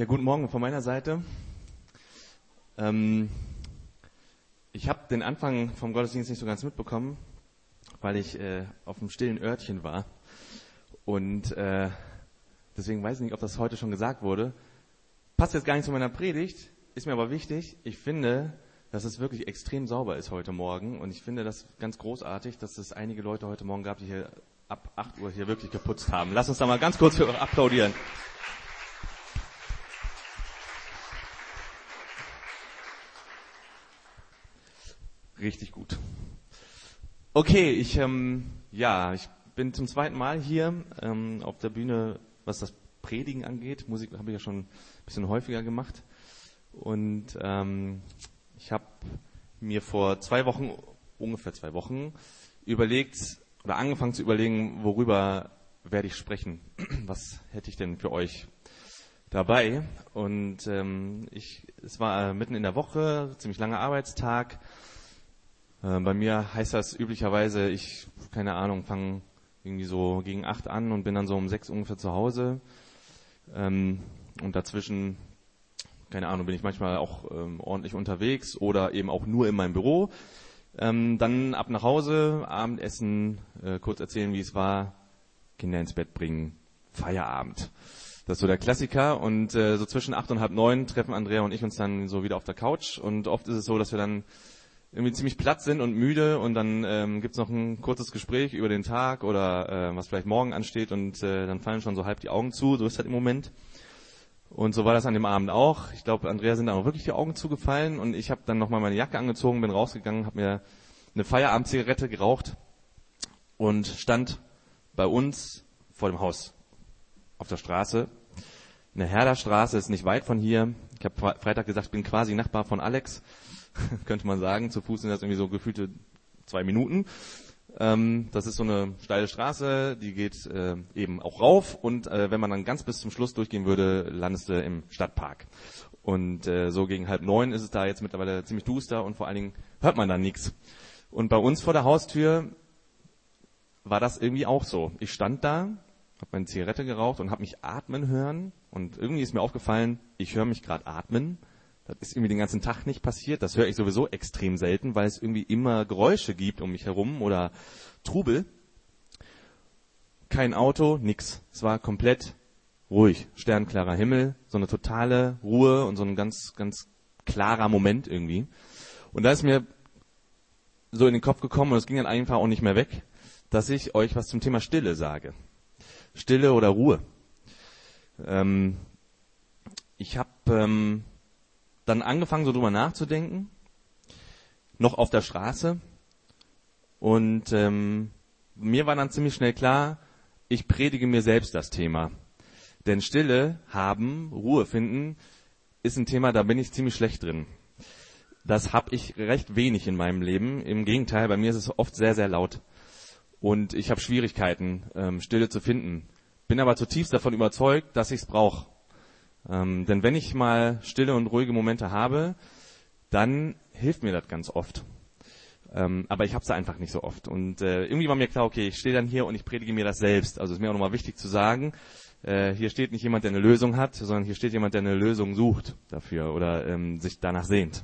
Ja, guten Morgen von meiner Seite. Ich habe den Anfang vom Gottesdienst nicht so ganz mitbekommen, weil ich auf einem stillen Örtchen war. Und deswegen weiß ich nicht, ob das heute schon gesagt wurde. Passt jetzt gar nicht zu meiner Predigt, ist mir aber wichtig. Ich finde, dass es wirklich extrem sauber ist heute Morgen. Und ich finde das ganz großartig, dass es einige Leute heute Morgen gab, die hier ab 8 Uhr hier wirklich geputzt haben. Lasst uns da mal ganz kurz für applaudieren. Richtig gut. Okay, ich bin zum zweiten Mal hier auf der Bühne, was das Predigen angeht. Musik habe ich ja schon ein bisschen häufiger gemacht. Und ich habe mir vor ungefähr zwei Wochen überlegt oder angefangen zu überlegen, worüber werde ich sprechen. Was hätte ich denn für euch dabei? Und es war mitten in der Woche, ziemlich langer Arbeitstag. Bei mir heißt das üblicherweise, ich fange irgendwie so gegen 8 an und bin dann so um 6 ungefähr zu Hause. Und dazwischen, bin ich manchmal auch ordentlich unterwegs oder eben auch nur in meinem Büro. Dann ab nach Hause, Abendessen, kurz erzählen, wie es war, Kinder ins Bett bringen, Feierabend. Das ist so der Klassiker. Und so zwischen 8 und halb 9 treffen Andrea und ich uns dann so wieder auf der Couch. Und oft ist es so, dass wir dann irgendwie ziemlich platt sind und müde und dann gibt's noch ein kurzes Gespräch über den Tag oder was vielleicht morgen ansteht und dann fallen schon so halb die Augen zu, so ist das im Moment. Und so war das an dem Abend auch. Ich glaube, Andrea sind dann auch wirklich die Augen zugefallen und ich habe dann nochmal meine Jacke angezogen, bin rausgegangen, habe mir eine Feierabendzigarette geraucht und stand bei uns vor dem Haus auf der Straße. Eine Herderstraße ist nicht weit von hier. Ich habe Freitag gesagt, ich bin quasi Nachbar von Alex. Könnte man sagen, zu Fuß sind das irgendwie so gefühlte 2 Minuten. Das ist so eine steile Straße, die geht eben auch rauf und wenn man dann ganz bis zum Schluss durchgehen würde, landest du im Stadtpark. Und so gegen 8:30 ist es da jetzt mittlerweile ziemlich duster und vor allen Dingen hört man da nichts. Und bei uns vor der Haustür war das irgendwie auch so. Ich stand da, habe meine Zigarette geraucht und habe mich atmen hören und irgendwie ist mir aufgefallen, ich höre mich gerade atmen. Das ist irgendwie den ganzen Tag nicht passiert. Das höre ich sowieso extrem selten, weil es irgendwie immer Geräusche gibt um mich herum oder Trubel. Kein Auto, nix. Es war komplett ruhig. Sternklarer Himmel, so eine totale Ruhe und so ein ganz, ganz klarer Moment irgendwie. Und da ist mir so in den Kopf gekommen und es ging dann einfach auch nicht mehr weg, dass ich euch was zum Thema Stille sage. Stille oder Ruhe. Ich habe dann angefangen, so drüber nachzudenken, noch auf der Straße. Und mir war dann ziemlich schnell klar, ich predige mir selbst das Thema. Denn Stille haben, Ruhe finden, ist ein Thema, da bin ich ziemlich schlecht drin. Das habe ich recht wenig in meinem Leben. Im Gegenteil, bei mir ist es oft sehr, sehr laut. Und ich habe Schwierigkeiten, Stille zu finden. Bin aber zutiefst davon überzeugt, dass ich es brauche. Denn wenn ich mal stille und ruhige Momente habe, dann hilft mir das ganz oft. Aber ich habe es einfach nicht so oft. Und irgendwie war mir klar, okay, ich stehe dann hier und ich predige mir das selbst. Also ist mir auch nochmal wichtig zu sagen, hier steht nicht jemand, der eine Lösung hat, sondern hier steht jemand, der eine Lösung sucht dafür oder sich danach sehnt.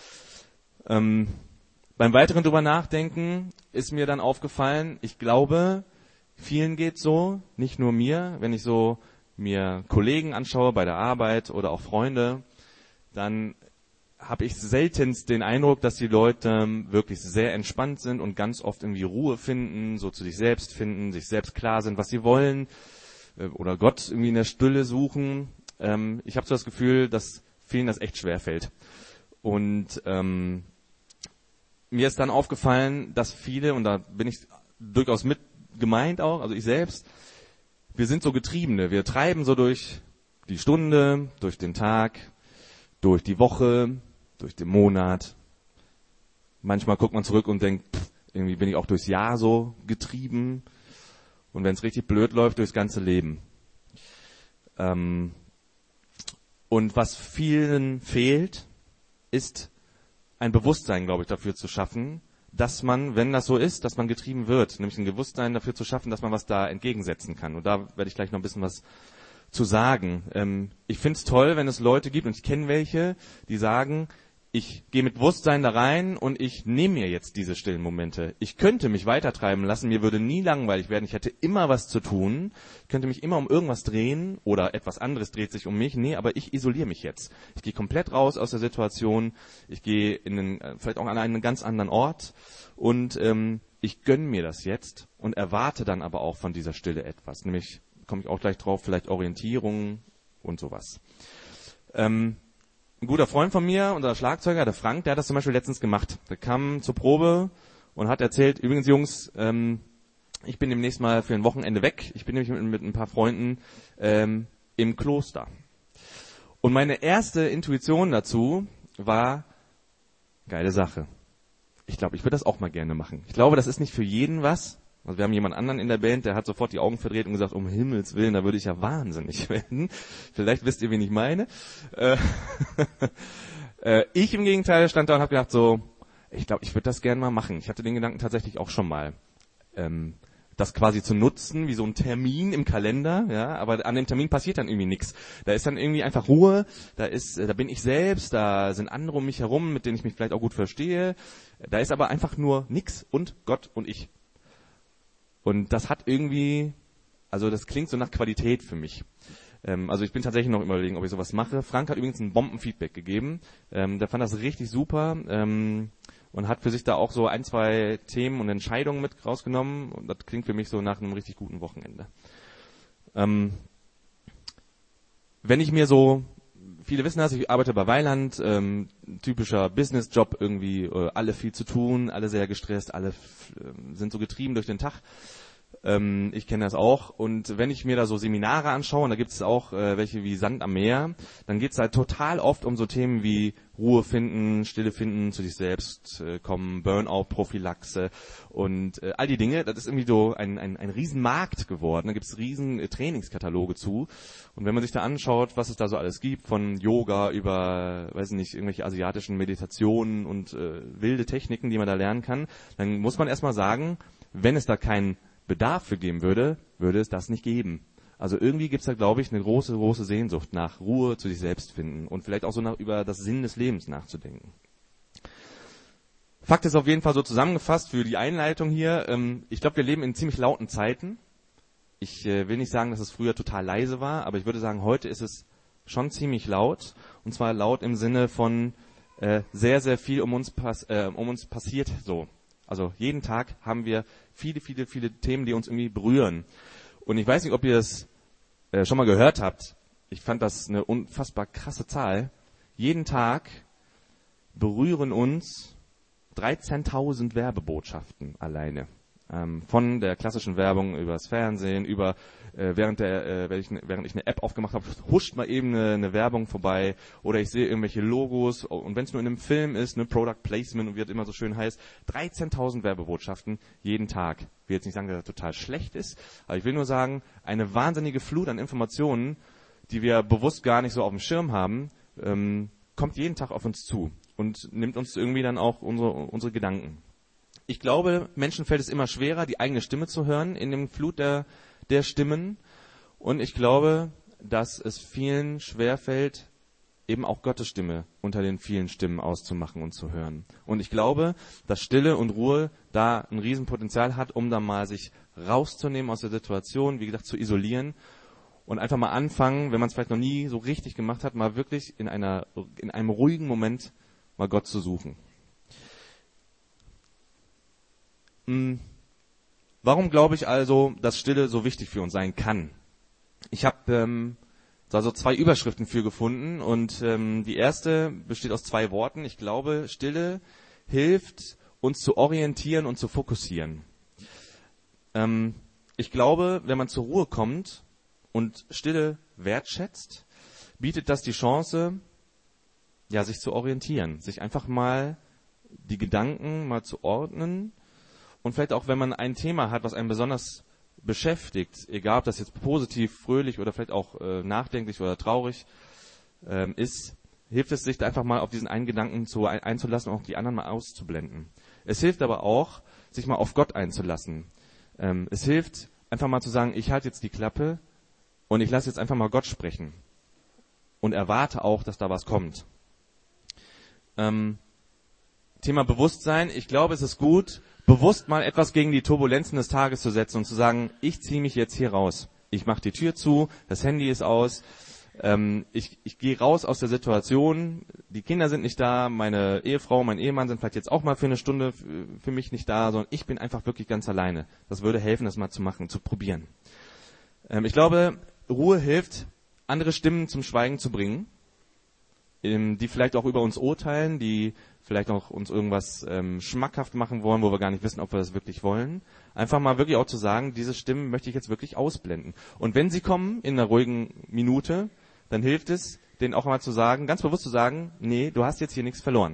Beim weiteren drüber nachdenken ist mir dann aufgefallen, ich glaube, vielen geht's so, nicht nur mir, wenn ich so mir Kollegen anschaue bei der Arbeit oder auch Freunde, dann habe ich seltenst den Eindruck, dass die Leute wirklich sehr entspannt sind und ganz oft irgendwie Ruhe finden, so zu sich selbst finden, sich selbst klar sind, was sie wollen oder Gott irgendwie in der Stille suchen. Ich habe so das Gefühl, dass vielen das echt schwerfällt. Und mir ist dann aufgefallen, dass viele, und da bin ich durchaus mit gemeint auch, also ich selbst, wir sind so Getriebene, wir treiben so durch die Stunde, durch den Tag, durch die Woche, durch den Monat. Manchmal guckt man zurück und denkt, irgendwie bin ich auch durchs Jahr so getrieben. Und wenn es richtig blöd läuft, durchs ganze Leben. Und was vielen fehlt, ist ein Bewusstsein, glaube ich, dafür zu schaffen, dass man, wenn das so ist, dass man getrieben wird, nämlich ein Bewusstsein dafür zu schaffen, dass man was da entgegensetzen kann. Und da werde ich gleich noch ein bisschen was zu sagen. Ich find's toll, wenn es Leute gibt, und ich kenne welche, die sagen, ich gehe mit Bewusstsein da rein und ich nehme mir jetzt diese stillen Momente. Ich könnte mich weitertreiben lassen, mir würde nie langweilig werden, ich hätte immer was zu tun, ich könnte mich immer um irgendwas drehen oder etwas anderes dreht sich um mich. Nee, aber ich isoliere mich jetzt. Ich gehe komplett raus aus der Situation, ich gehe vielleicht auch an einen ganz anderen Ort und ich gönne mir das jetzt und erwarte dann aber auch von dieser Stille etwas. Nämlich, komme ich auch gleich drauf, vielleicht Orientierung und sowas. Ein guter Freund von mir, unser Schlagzeuger, der Frank, der hat das zum Beispiel letztens gemacht. Der kam zur Probe und hat erzählt, übrigens Jungs, ich bin demnächst mal für ein Wochenende weg. Ich bin nämlich mit ein paar Freunden im Kloster. Und meine erste Intuition dazu war, geile Sache. Ich glaube, ich würde das auch mal gerne machen. Ich glaube, das ist nicht für jeden was. Also wir haben jemand anderen in der Band, der hat sofort die Augen verdreht und gesagt, um Himmels Willen, da würde ich ja wahnsinnig werden. Vielleicht wisst ihr, wen ich meine. Ich im Gegenteil stand da und habe gedacht so, ich glaube, ich würde das gerne mal machen. Ich hatte den Gedanken tatsächlich auch schon mal, das quasi zu nutzen, wie so ein Termin im Kalender, ja, aber an dem Termin passiert dann irgendwie nichts. Da ist dann irgendwie einfach Ruhe, da bin ich selbst, da sind andere um mich herum, mit denen ich mich vielleicht auch gut verstehe. Da ist aber einfach nur nix und Gott und ich. Und das hat irgendwie, also das klingt so nach Qualität für mich. Also ich bin tatsächlich noch überlegen, ob ich sowas mache. Frank hat übrigens ein Bombenfeedback gegeben. Der fand das richtig super und hat für sich da auch so 1, 2 Themen und Entscheidungen mit rausgenommen. Und das klingt für mich so nach einem richtig guten Wochenende. Wenn ich mir so, viele wissen das, ich arbeite bei Weiland, typischer Businessjob irgendwie, alle viel zu tun, alle sehr gestresst, alle sind so getrieben durch den Tag. Ich kenne das auch. Und wenn ich mir da so Seminare anschaue, und da gibt es auch welche wie Sand am Meer, dann geht es halt total oft um so Themen wie Ruhe finden, Stille finden, zu sich selbst kommen, Burnout-Prophylaxe und all die Dinge. Das ist irgendwie so ein Riesenmarkt geworden. Da gibt es riesen Trainingskataloge zu. Und wenn man sich da anschaut, was es da so alles gibt, von Yoga über, weiß nicht, irgendwelche asiatischen Meditationen und wilde Techniken, die man da lernen kann, dann muss man erstmal sagen, wenn es da keinen Bedarf für geben würde, würde es das nicht geben. Also irgendwie gibt es da, glaube ich, eine große, große Sehnsucht nach Ruhe zu sich selbst finden und vielleicht auch so über das Sinn des Lebens nachzudenken. Fakt ist auf jeden Fall so zusammengefasst für die Einleitung hier. Ich glaube, wir leben in ziemlich lauten Zeiten. Ich will nicht sagen, dass es früher total leise war, aber ich würde sagen, heute ist es schon ziemlich laut. Und zwar laut im Sinne von sehr, sehr viel um uns passiert so. Also jeden Tag haben wir viele, viele, viele Themen, die uns irgendwie berühren. Und ich weiß nicht, ob ihr das schon mal gehört habt. Ich fand das eine unfassbar krasse Zahl. Jeden Tag berühren uns 13.000 Werbebotschaften alleine. Von der klassischen Werbung übers Fernsehen, über während ich eine App aufgemacht habe, huscht mal eben eine Werbung vorbei oder ich sehe irgendwelche Logos und wenn es nur in einem Film ist, Product Placement und wie das immer so schön heißt, 13.000 Werbebotschaften jeden Tag. Ich will jetzt nicht sagen, dass das total schlecht ist, aber ich will nur sagen, eine wahnsinnige Flut an Informationen, die wir bewusst gar nicht so auf dem Schirm haben, kommt jeden Tag auf uns zu und nimmt uns irgendwie dann auch unsere Gedanken. Ich glaube, Menschen fällt es immer schwerer, die eigene Stimme zu hören in dem Flut der Stimmen. Und ich glaube, dass es vielen schwerfällt, eben auch Gottes Stimme unter den vielen Stimmen auszumachen und zu hören. Und ich glaube, dass Stille und Ruhe da ein Riesenpotenzial hat, um da mal sich rauszunehmen aus der Situation, wie gesagt, zu isolieren und einfach mal anfangen, wenn man es vielleicht noch nie so richtig gemacht hat, mal wirklich in einem ruhigen Moment mal Gott zu suchen. Warum glaube ich also, dass Stille so wichtig für uns sein kann? Ich habe da so 2 Überschriften für gefunden und die erste besteht aus 2 Worten. Ich glaube, Stille hilft uns zu orientieren und zu fokussieren. Ich glaube, wenn man zur Ruhe kommt und Stille wertschätzt, bietet das die Chance, ja, sich zu orientieren, sich einfach mal die Gedanken mal zu ordnen. Und vielleicht auch, wenn man ein Thema hat, was einen besonders beschäftigt, egal ob das jetzt positiv, fröhlich oder vielleicht auch nachdenklich oder traurig ist, hilft es sich da einfach mal auf diesen einen Gedanken einzulassen und auch die anderen mal auszublenden. Es hilft aber auch, sich mal auf Gott einzulassen. Es hilft einfach mal zu sagen, ich halte jetzt die Klappe und ich lasse jetzt einfach mal Gott sprechen und erwarte auch, dass da was kommt. Thema Bewusstsein. Ich glaube, es ist gut, bewusst mal etwas gegen die Turbulenzen des Tages zu setzen und zu sagen, ich ziehe mich jetzt hier raus. Ich mache die Tür zu, das Handy ist aus, ich gehe raus aus der Situation, die Kinder sind nicht da, meine Ehefrau, mein Ehemann sind vielleicht jetzt auch mal für eine Stunde für mich nicht da, sondern ich bin einfach wirklich ganz alleine. Das würde helfen, das mal zu machen, zu probieren. Ich glaube, Ruhe hilft, andere Stimmen zum Schweigen zu bringen, die vielleicht auch über uns urteilen, die vielleicht auch uns irgendwas schmackhaft machen wollen, wo wir gar nicht wissen, ob wir das wirklich wollen. Einfach mal wirklich auch zu sagen, diese Stimmen möchte ich jetzt wirklich ausblenden. Und wenn sie kommen in einer ruhigen Minute, dann hilft es, denen auch mal zu sagen, ganz bewusst zu sagen, nee, du hast jetzt hier nichts verloren.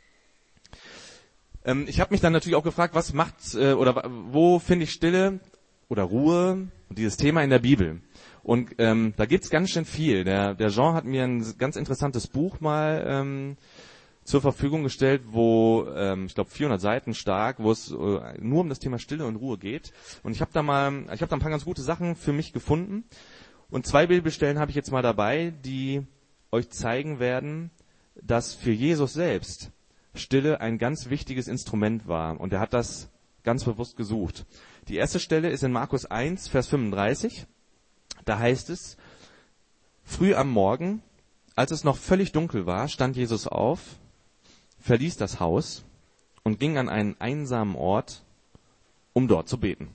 Ich habe mich dann natürlich auch gefragt, was macht oder wo finde ich Stille oder Ruhe und dieses Thema in der Bibel. Und da gibt's ganz schön viel. Der Jean hat mir ein ganz interessantes Buch mal zur Verfügung gestellt, wo, ich glaube 400 Seiten stark, wo es nur um das Thema Stille und Ruhe geht. Und ich habe da ein paar ganz gute Sachen für mich gefunden. Und 2 Bibelstellen habe ich jetzt mal dabei, die euch zeigen werden, dass für Jesus selbst Stille ein ganz wichtiges Instrument war. Und er hat das ganz bewusst gesucht. Die erste Stelle ist in Markus 1, Vers 35. Da heißt es, früh am Morgen, als es noch völlig dunkel war, stand Jesus auf, verließ das Haus und ging an einen einsamen Ort, um dort zu beten.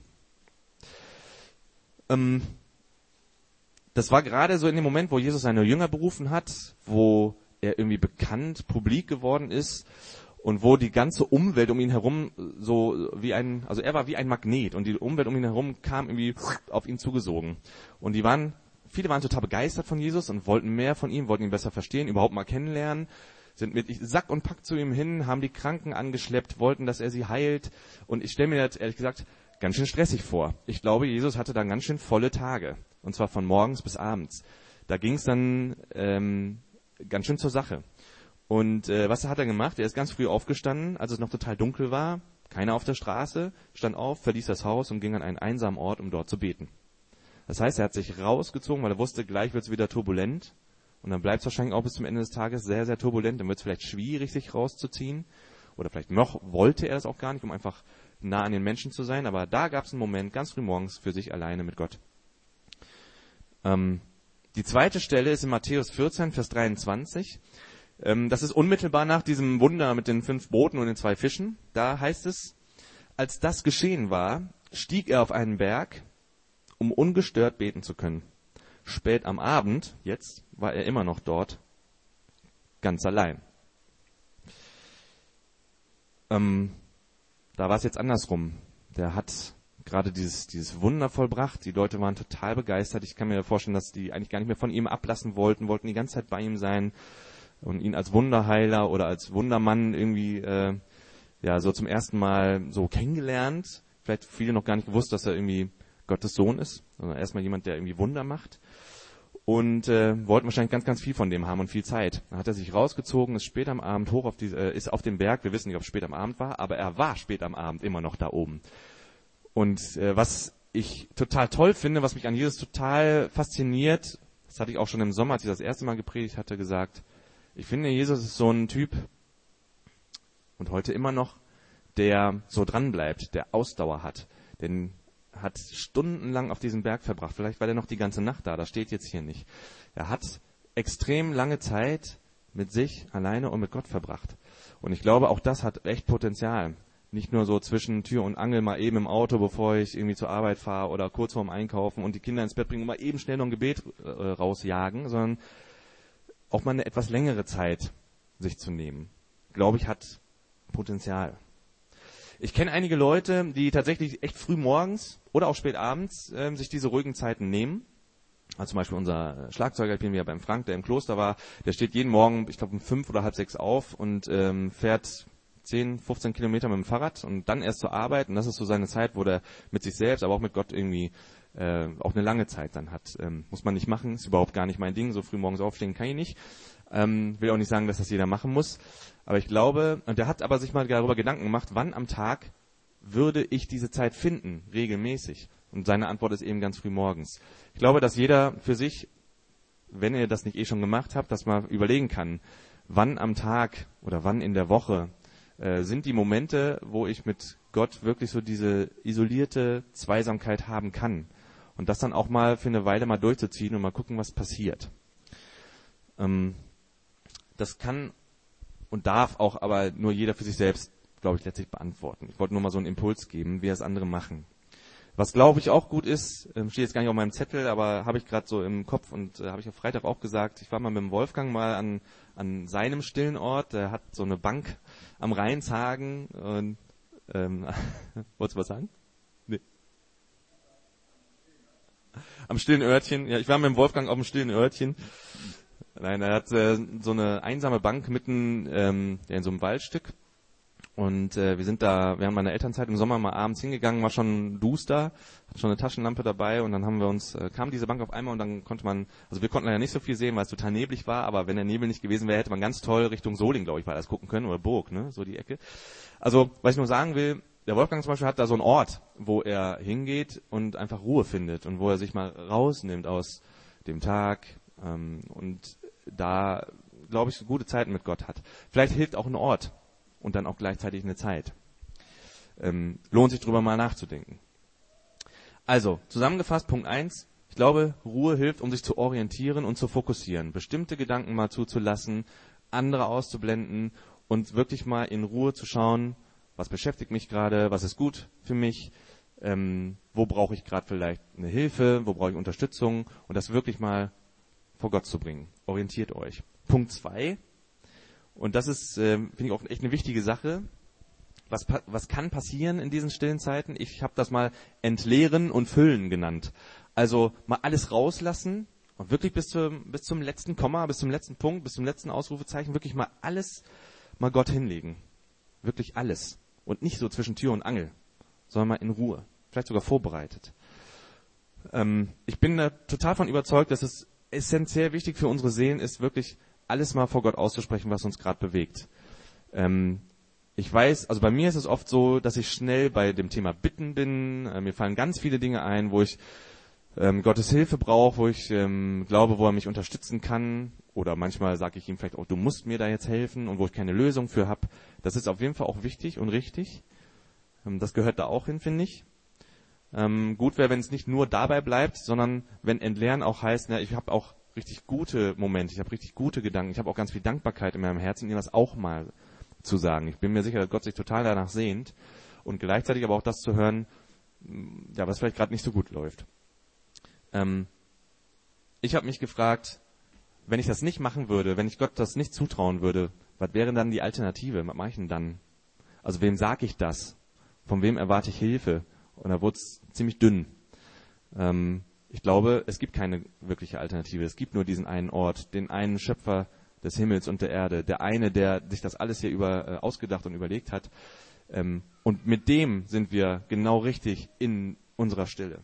Das war gerade so in dem Moment, wo Jesus seine Jünger berufen hat, wo er irgendwie bekannt, publik geworden ist und wo die ganze Umwelt um ihn herum so also er war wie ein Magnet und die Umwelt um ihn herum kam irgendwie auf ihn zugesogen. Und viele waren total begeistert von Jesus und wollten mehr von ihm, wollten ihn besser verstehen, überhaupt mal kennenlernen, sind mit Sack und Pack zu ihm hin, haben die Kranken angeschleppt, wollten, dass er sie heilt. Und ich stelle mir das ehrlich gesagt ganz schön stressig vor. Ich glaube, Jesus hatte dann ganz schön volle Tage. Und zwar von morgens bis abends. Da ging es dann ganz schön zur Sache. Und was hat er gemacht? Er ist ganz früh aufgestanden, als es noch total dunkel war. Keiner auf der Straße, stand auf, verließ das Haus und ging an einen einsamen Ort, um dort zu beten. Das heißt, er hat sich rausgezogen, weil er wusste, gleich wird es wieder turbulent. Und dann bleibt es wahrscheinlich auch bis zum Ende des Tages sehr, sehr turbulent. Dann wird es vielleicht schwierig, sich rauszuziehen. Oder vielleicht noch wollte er das auch gar nicht, um einfach nah an den Menschen zu sein. Aber da gab es einen Moment, ganz früh morgens, für sich alleine mit Gott. Die zweite Stelle ist in Matthäus 14, Vers 23. Das ist unmittelbar nach diesem Wunder mit den 5 Broten und den 2 Fischen. Da heißt es, als das geschehen war, stieg er auf einen Berg, um ungestört beten zu können. Spät am Abend, jetzt, war er immer noch dort, ganz allein. Da war es jetzt andersrum. Der hat gerade dieses Wunder vollbracht. Die Leute waren total begeistert. Ich kann mir vorstellen, dass die eigentlich gar nicht mehr von ihm ablassen wollten die ganze Zeit bei ihm sein und ihn als Wunderheiler oder als Wundermann irgendwie so zum ersten Mal so kennengelernt. Vielleicht viele noch gar nicht gewusst, dass er irgendwie Gottes Sohn ist, sondern erstmal jemand, der irgendwie Wunder macht. Und wollten wahrscheinlich ganz, ganz viel von dem haben und viel Zeit. Dann hat er sich rausgezogen, ist spät am Abend ist auf dem Berg. Wir wissen nicht, ob es spät am Abend war, aber er war spät am Abend immer noch da oben. Und was ich total toll finde, was mich an Jesus total fasziniert, das hatte ich auch schon im Sommer, als ich das erste Mal gepredigt hatte, gesagt, ich finde, Jesus ist so ein Typ, und heute immer noch, der so dran bleibt, der Ausdauer hat. Denn hat stundenlang auf diesem Berg verbracht. Vielleicht war er noch die ganze Nacht da. Das steht jetzt hier nicht. Er hat extrem lange Zeit mit sich alleine und mit Gott verbracht. Und ich glaube, auch das hat echt Potenzial. Nicht nur so zwischen Tür und Angel mal eben im Auto, bevor ich irgendwie zur Arbeit fahre oder kurz vorm Einkaufen und die Kinder ins Bett bringen und mal eben schnell noch ein Gebet rausjagen, sondern auch mal eine etwas längere Zeit sich zu nehmen. Glaube ich, hat Potenzial. Ich kenne einige Leute, die tatsächlich echt früh morgens oder auch spät abends sich diese ruhigen Zeiten nehmen. Also zum Beispiel unser Schlagzeuger, ich bin ja beim Frank, der im Kloster war, der steht jeden Morgen, ich glaube um 5 oder halb 6 auf und fährt 10, 15 Kilometer mit dem Fahrrad und dann erst zur Arbeit. Und das ist so seine Zeit, wo der mit sich selbst, aber auch mit Gott irgendwie auch eine lange Zeit dann hat. Muss man nicht machen, ist überhaupt gar nicht mein Ding. So früh morgens aufstehen kann ich nicht. Will auch nicht sagen, dass das jeder machen muss. Aber ich glaube, und der hat aber sich mal darüber Gedanken gemacht, wann am Tag würde ich diese Zeit finden, regelmäßig. Und seine Antwort ist eben ganz früh morgens. Ich glaube, dass jeder für sich, wenn ihr das nicht eh schon gemacht habt, das mal überlegen kann, wann am Tag oder wann in der Woche sind die Momente, wo ich mit Gott wirklich so diese isolierte Zweisamkeit haben kann. Und das dann auch mal für eine Weile mal durchzuziehen und mal gucken, was passiert. Das kann und darf auch aber nur jeder für sich selbst, glaube ich, letztlich beantworten. Ich wollte nur mal so einen Impuls geben, wie das andere machen. Was, glaube ich, auch gut ist, steht jetzt gar nicht auf meinem Zettel, aber habe ich gerade so im Kopf und habe ich am Freitag auch gesagt, ich war mal mit dem Wolfgang mal an seinem stillen Ort, der hat so eine Bank am Rheinshagen und wolltest du was sagen? Nee. Am stillen Örtchen, ja, ich war mit dem Wolfgang auf dem stillen Örtchen. Nein, er hat so eine einsame Bank mitten in so einem Waldstück. Und wir haben meine Elternzeit im Sommer mal abends hingegangen, war schon duster, hat schon eine Taschenlampe dabei und dann kam diese Bank auf einmal und dann wir konnten leider nicht so viel sehen, weil es total neblig war, aber wenn der Nebel nicht gewesen wäre, hätte man ganz toll Richtung Soling, glaube ich, war das gucken können, oder Burg, ne, so die Ecke. Also, was ich nur sagen will, der Wolfgang zum Beispiel hat da so einen Ort, wo er hingeht und einfach Ruhe findet und wo er sich mal rausnimmt aus dem Tag und da, glaube ich, gute Zeiten mit Gott hat. Vielleicht hilft auch ein Ort und dann auch gleichzeitig eine Zeit. Lohnt sich drüber mal nachzudenken. Also, zusammengefasst, Punkt 1. Ich glaube, Ruhe hilft, um sich zu orientieren und zu fokussieren. Bestimmte Gedanken mal zuzulassen, andere auszublenden und wirklich mal in Ruhe zu schauen, was beschäftigt mich gerade, was ist gut für mich, wo brauche ich gerade vielleicht eine Hilfe, wo brauche ich Unterstützung und das wirklich mal vor Gott zu bringen. Orientiert euch. Punkt 2. Und das ist, finde ich, auch echt eine wichtige Sache. Was kann passieren in diesen stillen Zeiten? Ich habe das mal entleeren und füllen genannt. Also mal alles rauslassen und wirklich bis zum letzten Komma, bis zum letzten Punkt, bis zum letzten Ausrufezeichen, wirklich mal alles mal Gott hinlegen. Wirklich alles. Und nicht so zwischen Tür und Angel, sondern mal in Ruhe. Vielleicht sogar vorbereitet. Ich bin da total von überzeugt, dass es essentiell wichtig für unsere Seelen ist, wirklich alles mal vor Gott auszusprechen, was uns gerade bewegt. Ich weiß, also bei mir ist es oft so, dass ich schnell bei dem Thema Bitten bin. Mir fallen ganz viele Dinge ein, wo ich Gottes Hilfe brauche, wo ich glaube, wo er mich unterstützen kann. Oder manchmal sage ich ihm vielleicht auch, du musst mir da jetzt helfen und wo ich keine Lösung für habe. Das ist auf jeden Fall auch wichtig und richtig. Das gehört da auch hin, finde ich. Gut wäre, wenn es nicht nur dabei bleibt, sondern wenn Entleeren auch heißt, ich habe auch richtig gute Momente, ich habe richtig gute Gedanken, ich habe auch ganz viel Dankbarkeit in meinem Herzen, ihm das auch mal zu sagen. Ich bin mir sicher, dass Gott sich total danach sehnt und gleichzeitig aber auch das zu hören, ja, was vielleicht gerade nicht so gut läuft. Ich habe mich gefragt, wenn ich das nicht machen würde, wenn ich Gott das nicht zutrauen würde, was wäre dann die Alternative? Was mache ich denn dann? Also wem sage ich das? Von wem erwarte ich Hilfe? Und da wurde es ziemlich dünn. Ich glaube, es gibt keine wirkliche Alternative. Es gibt nur diesen einen Ort, den einen Schöpfer des Himmels und der Erde, der eine, der sich das alles hier ausgedacht und überlegt hat. Und mit dem sind wir genau richtig in unserer Stille.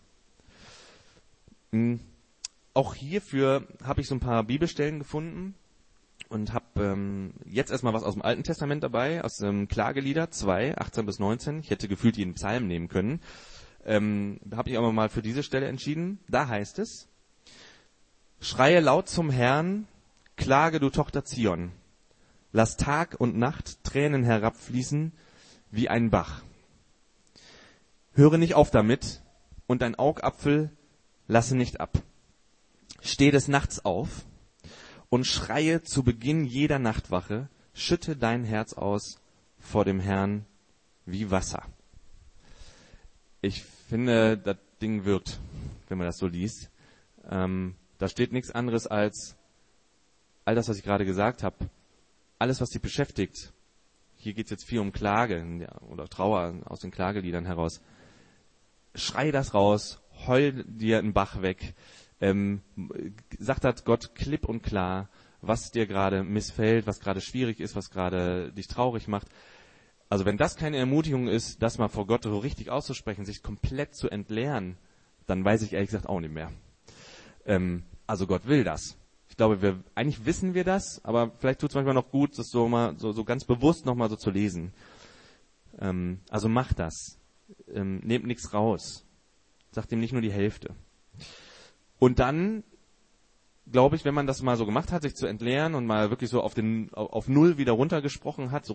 Auch hierfür habe ich so ein paar Bibelstellen gefunden und habe jetzt erstmal was aus dem Alten Testament dabei, aus dem Klagelieder 2, 18 bis 19. Ich hätte gefühlt jeden Psalm nehmen können. Habe ich aber mal für diese Stelle entschieden. Da heißt es: Schreie laut zum Herrn, klage du Tochter Zion. Lass Tag und Nacht Tränen herabfließen wie ein Bach. Höre nicht auf damit und dein Augapfel lasse nicht ab. Steh des Nachts auf und schreie zu Beginn jeder Nachtwache, schütte dein Herz aus vor dem Herrn wie Wasser. Ich finde, das Ding wirkt, wenn man das so liest. Da steht nichts anderes als all das, was ich gerade gesagt habe. Alles, was dich beschäftigt. Hier geht es jetzt viel um Klage oder Trauer aus den Klageliedern heraus. Schrei das raus, heul dir einen Bach weg. Sag das Gott klipp und klar, was dir gerade missfällt, was gerade schwierig ist, was gerade dich traurig macht. Also wenn das keine Ermutigung ist, das mal vor Gott so richtig auszusprechen, sich komplett zu entleeren, dann weiß ich ehrlich gesagt auch nicht mehr. Also Gott will das. Ich glaube, eigentlich wissen wir das, aber vielleicht tut es manchmal noch gut, das so mal so ganz bewusst nochmal so zu lesen. Also macht das. Nehmt nichts raus. sagt ihm nicht nur die Hälfte. Und dann, glaube ich, wenn man das mal so gemacht hat, sich zu entleeren und mal wirklich so auf Null wieder runtergesprochen hat, so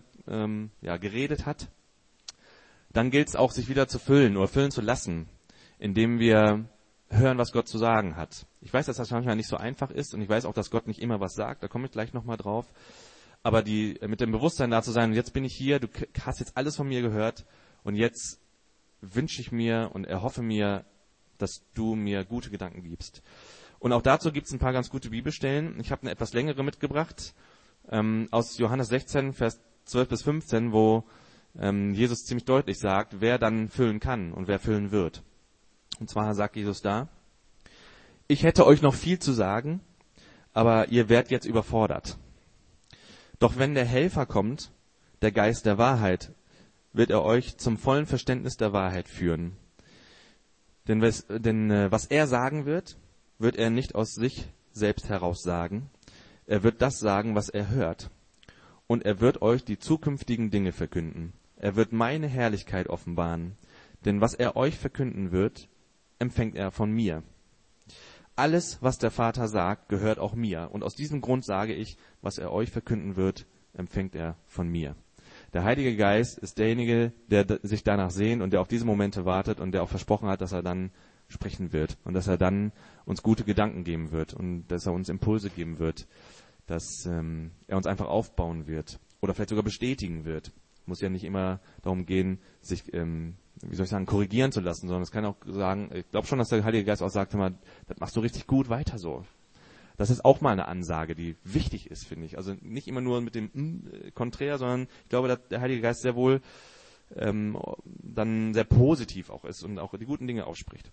geredet hat, dann gilt es auch, sich wieder zu füllen oder füllen zu lassen, indem wir hören, was Gott zu sagen hat. Ich weiß, dass das manchmal nicht so einfach ist und ich weiß auch, dass Gott nicht immer was sagt, da komme ich gleich nochmal drauf. Aber mit dem Bewusstsein da zu sein, und jetzt bin ich hier, du hast jetzt alles von mir gehört und jetzt wünsche ich mir und erhoffe mir, dass du mir gute Gedanken gibst. Und auch dazu gibt es ein paar ganz gute Bibelstellen. Ich habe eine etwas längere mitgebracht, aus Johannes 16, Vers 12 bis 15, wo Jesus ziemlich deutlich sagt, wer dann füllen kann und wer füllen wird. Und zwar sagt Jesus da: Ich hätte euch noch viel zu sagen, aber ihr werdet jetzt überfordert. Doch wenn der Helfer kommt, der Geist der Wahrheit, wird er euch zum vollen Verständnis der Wahrheit führen. Denn was er sagen wird er nicht aus sich selbst heraus sagen. Er wird das sagen, was er hört. Und er wird euch die zukünftigen Dinge verkünden. Er wird meine Herrlichkeit offenbaren. Denn was er euch verkünden wird, empfängt er von mir. Alles, was der Vater sagt, gehört auch mir. Und aus diesem Grund sage ich, was er euch verkünden wird, empfängt er von mir. Der Heilige Geist ist derjenige, der sich danach sehnt und der auf diese Momente wartet und der auch versprochen hat, dass er dann sprechen wird und dass er dann uns gute Gedanken geben wird und dass er uns Impulse geben wird, dass er uns einfach aufbauen wird oder vielleicht sogar bestätigen wird. Muss ja nicht immer darum gehen, sich, korrigieren zu lassen, sondern es kann auch sagen, ich glaube schon, dass der Heilige Geist auch sagt, das machst du richtig gut, weiter so. Das ist auch mal eine Ansage, die wichtig ist, finde ich. Also nicht immer nur mit dem Konträr, sondern ich glaube, dass der Heilige Geist sehr wohl dann sehr positiv auch ist und auch die guten Dinge ausspricht.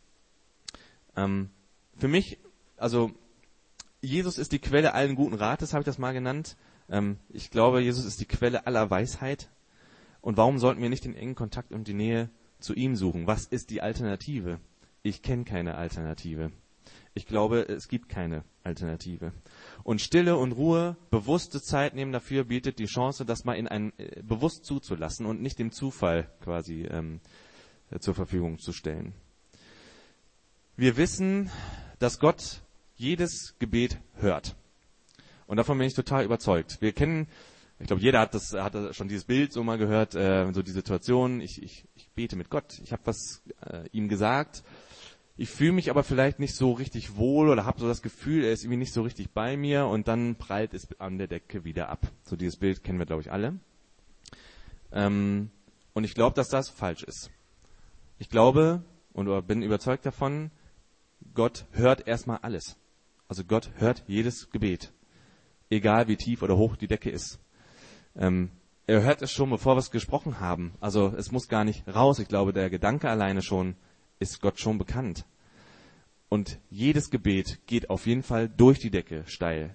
Für mich, also Jesus ist die Quelle allen guten Rates, habe ich das mal genannt. Ich glaube, Jesus ist die Quelle aller Weisheit. Und warum sollten wir nicht den engen Kontakt und die Nähe zu ihm suchen? Was ist die Alternative? Ich kenne keine Alternative. Ich glaube, es gibt keine Alternative. Und Stille und Ruhe, bewusste Zeit nehmen dafür, bietet die Chance, das mal bewusst zuzulassen und nicht dem Zufall quasi zur Verfügung zu stellen. Wir wissen, dass Gott jedes Gebet hört. Und davon bin ich total überzeugt. Ich glaube, jeder hat schon dieses Bild so mal gehört, so die Situation, ich bete mit Gott, ich habe was ihm gesagt, ich fühle mich aber vielleicht nicht so richtig wohl oder habe so das Gefühl, er ist irgendwie nicht so richtig bei mir und dann prallt es an der Decke wieder ab. So dieses Bild kennen wir, glaube ich, alle. Und ich glaube, dass das falsch ist. Ich glaube oder bin überzeugt davon, Gott hört erstmal alles. Also Gott hört jedes Gebet, egal wie tief oder hoch die Decke ist. Er hört es schon, bevor wir es gesprochen haben. Also es muss gar nicht raus. Ich glaube, der Gedanke alleine schon ist Gott schon bekannt. Und jedes Gebet geht auf jeden Fall durch die Decke steil.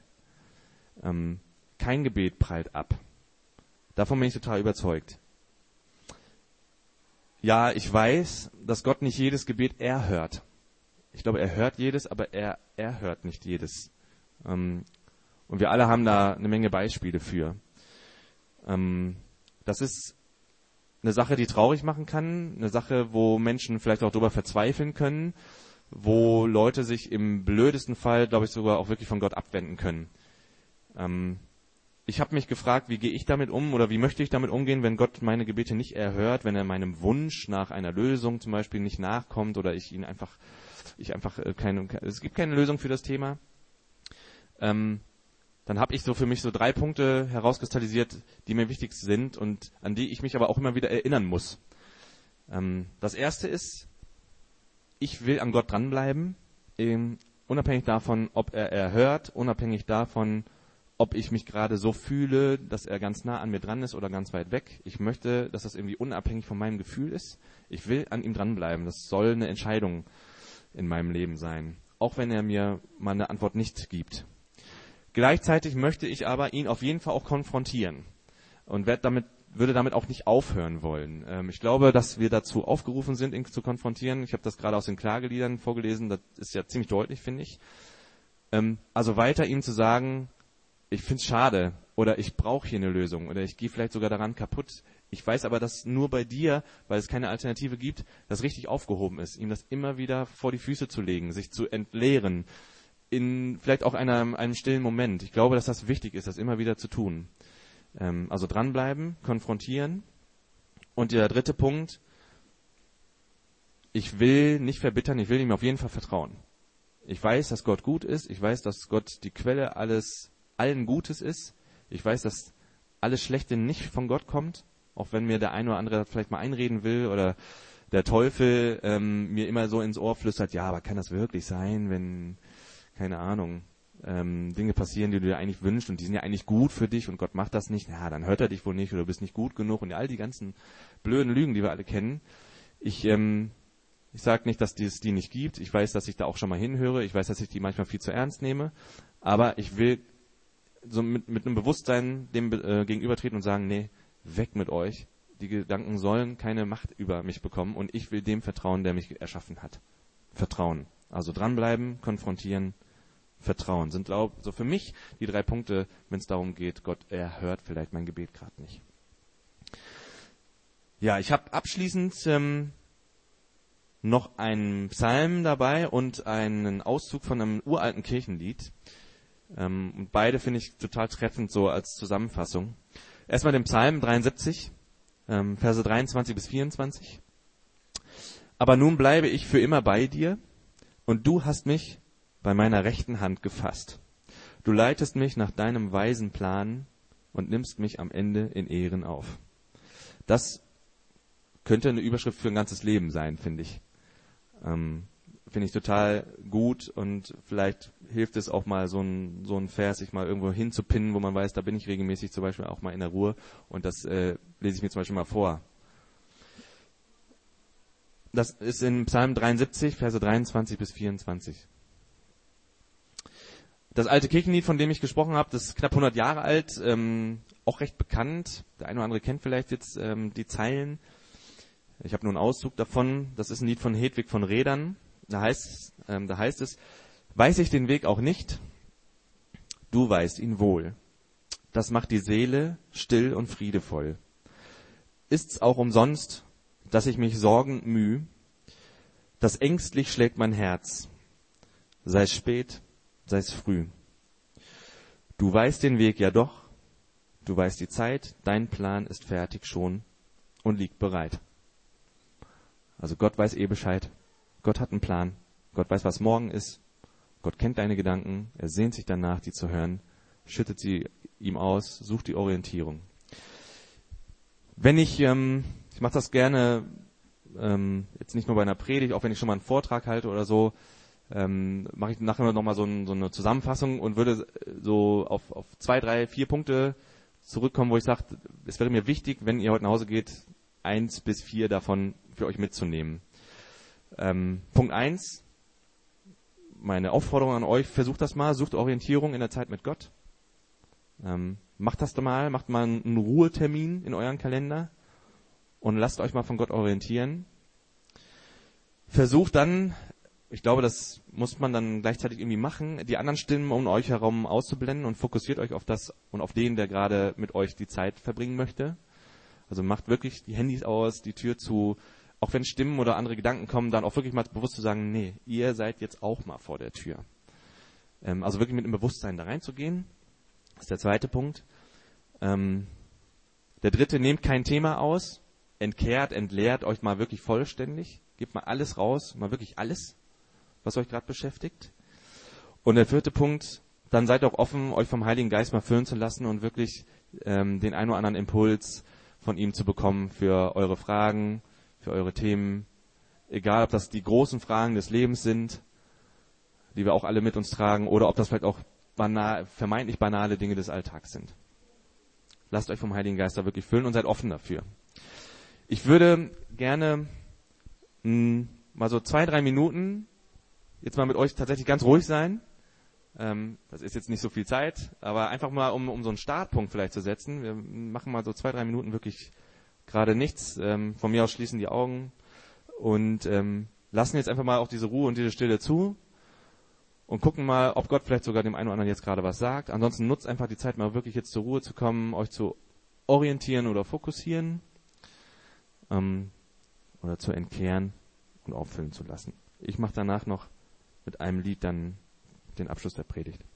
Kein Gebet prallt ab. Davon bin ich total überzeugt. Ja, ich weiß, dass Gott nicht jedes Gebet erhört. Ich glaube, er hört jedes, aber er hört nicht jedes. Und wir alle haben da eine Menge Beispiele für. Das ist eine Sache, die traurig machen kann, eine Sache, wo Menschen vielleicht auch darüber verzweifeln können, wo Leute sich im blödesten Fall, glaube ich, sogar auch wirklich von Gott abwenden können. Ich habe mich gefragt, wie gehe ich damit um oder wie möchte ich damit umgehen, wenn Gott meine Gebete nicht erhört, wenn er meinem Wunsch nach einer Lösung zum Beispiel nicht nachkommt oder es gibt keine Lösung für das Thema. Dann habe ich so für mich so 3 Punkte herauskristallisiert, die mir wichtig sind und an die ich mich aber auch immer wieder erinnern muss. Das erste ist, ich will an Gott dranbleiben, unabhängig davon, ob er erhört, unabhängig davon, ob ich mich gerade so fühle, dass er ganz nah an mir dran ist oder ganz weit weg. Ich möchte, dass das irgendwie unabhängig von meinem Gefühl ist. Ich will an ihm dranbleiben. Das soll eine Entscheidung in meinem Leben sein, auch wenn er mir mal eine Antwort nicht gibt. Gleichzeitig möchte ich aber ihn auf jeden Fall auch konfrontieren und würde damit auch nicht aufhören wollen. Ich glaube, dass wir dazu aufgerufen sind, ihn zu konfrontieren. Ich habe das gerade aus den Klageliedern vorgelesen. Das ist ja ziemlich deutlich, finde ich. Also weiter ihm zu sagen, ich finde es schade oder ich brauche hier eine Lösung oder ich gehe vielleicht sogar daran kaputt. Ich weiß aber, dass nur bei dir, weil es keine Alternative gibt, das richtig aufgehoben ist, ihm das immer wieder vor die Füße zu legen, sich zu entleeren, in vielleicht auch einem stillen Moment. Ich glaube, dass das wichtig ist, das immer wieder zu tun. Also dranbleiben, konfrontieren. Und der dritte Punkt, ich will nicht verbittern, ich will ihm auf jeden Fall vertrauen. Ich weiß, dass Gott gut ist, ich weiß, dass Gott die Quelle allen Gutes ist. Ich weiß, dass alles Schlechte nicht von Gott kommt, auch wenn mir der eine oder andere vielleicht mal einreden will oder der Teufel mir immer so ins Ohr flüstert, ja, aber kann das wirklich sein, wenn, keine Ahnung, Dinge passieren, die du dir eigentlich wünschst und die sind ja eigentlich gut für dich und Gott macht das nicht, na, dann hört er dich wohl nicht oder du bist nicht gut genug und all die ganzen blöden Lügen, die wir alle kennen. Ich sage nicht, dass es die nicht gibt. Ich weiß, dass ich da auch schon mal hinhöre. Ich weiß, dass ich die manchmal viel zu ernst nehme. Aber ich will so mit einem Bewusstsein dem gegenübertreten und sagen, nee, weg mit euch. Die Gedanken sollen keine Macht über mich bekommen und ich will dem vertrauen, der mich erschaffen hat. Vertrauen. Also dranbleiben, konfrontieren, vertrauen. Sind, so für mich die 3 Punkte, wenn es darum geht, Gott, er hört vielleicht mein Gebet gerade nicht. Ja, ich habe abschließend noch einen Psalm dabei und einen Auszug von einem uralten Kirchenlied. Und beide finde ich total treffend so als Zusammenfassung. Erstmal den Psalm 73, Verse 23 bis 24. Aber nun bleibe ich für immer bei dir und du hast mich bei meiner rechten Hand gefasst. Du leitest mich nach deinem weisen Plan und nimmst mich am Ende in Ehren auf. Das könnte eine Überschrift für ein ganzes Leben sein, finde ich. Finde ich total gut und vielleicht hilft es auch mal so ein Vers, sich mal irgendwo hinzupinnen, wo man weiß, da bin ich regelmäßig zum Beispiel auch mal in der Ruhe und das lese ich mir zum Beispiel mal vor. Das ist in Psalm 73, Verse 23 bis 24. Das alte Kirchenlied, von dem ich gesprochen habe, das ist knapp 100 Jahre alt, auch recht bekannt. Der eine oder andere kennt vielleicht jetzt die Zeilen. Ich habe nur einen Auszug davon. Das ist ein Lied von Hedwig von Rädern. Da heißt es, weiß ich den Weg auch nicht, du weißt ihn wohl. Das macht die Seele still und friedevoll. Ist's auch umsonst, dass ich mich sorgend müh, dass ängstlich schlägt mein Herz, sei's spät, sei's früh. Du weißt den Weg ja doch, du weißt die Zeit, dein Plan ist fertig schon und liegt bereit. Also Gott weiß Bescheid. Gott hat einen Plan. Gott weiß, was morgen ist. Gott kennt deine Gedanken. Er sehnt sich danach, die zu hören. Schüttet sie ihm aus. Sucht die Orientierung. Wenn ich mache das gerne, jetzt nicht nur bei einer Predigt, auch wenn ich schon mal einen Vortrag halte oder so, mache ich nachher nochmal so eine Zusammenfassung und würde so auf 2, 3, 4 Punkte zurückkommen, wo ich sage, es wäre mir wichtig, wenn ihr heute nach Hause geht, 1 bis 4 davon für euch mitzunehmen. Punkt 1, meine Aufforderung an euch, versucht das mal, sucht Orientierung in der Zeit mit Gott. Macht das mal, macht mal einen Ruhetermin in euren Kalender und lasst euch mal von Gott orientieren. Versucht dann, ich glaube, das muss man dann gleichzeitig irgendwie machen, die anderen Stimmen um euch herum auszublenden und fokussiert euch auf das und auf den, der gerade mit euch die Zeit verbringen möchte. Also macht wirklich die Handys aus, die Tür zu, auch wenn Stimmen oder andere Gedanken kommen, dann auch wirklich mal bewusst zu sagen, nee, ihr seid jetzt auch mal vor der Tür. Also wirklich mit einem Bewusstsein da reinzugehen. Das ist der zweite Punkt. Der dritte, nehmt kein Thema aus, entleert euch mal wirklich vollständig, gebt mal alles raus, mal wirklich alles, was euch gerade beschäftigt. Und der vierte Punkt, dann seid auch offen, euch vom Heiligen Geist mal füllen zu lassen und wirklich den einen oder anderen Impuls von ihm zu bekommen für eure Fragen, für eure Themen. Egal, ob das die großen Fragen des Lebens sind, die wir auch alle mit uns tragen, oder ob das vielleicht auch vermeintlich banale Dinge des Alltags sind. Lasst euch vom Heiligen Geist da wirklich füllen und seid offen dafür. Ich würde gerne mal so 2, 3 Minuten jetzt mal mit euch tatsächlich ganz ruhig sein. Das ist jetzt nicht so viel Zeit, aber einfach mal, um so einen Startpunkt vielleicht zu setzen. Wir machen mal so 2, 3 Minuten wirklich gerade nichts. Von mir aus schließen die Augen und lassen jetzt einfach mal auch diese Ruhe und diese Stille zu und gucken mal, ob Gott vielleicht sogar dem einen oder anderen jetzt gerade was sagt. Ansonsten nutzt einfach die Zeit, mal wirklich jetzt zur Ruhe zu kommen, euch zu orientieren oder fokussieren oder zu entkehren und auffüllen zu lassen. Ich mache danach noch mit einem Lied dann den Abschluss der Predigt.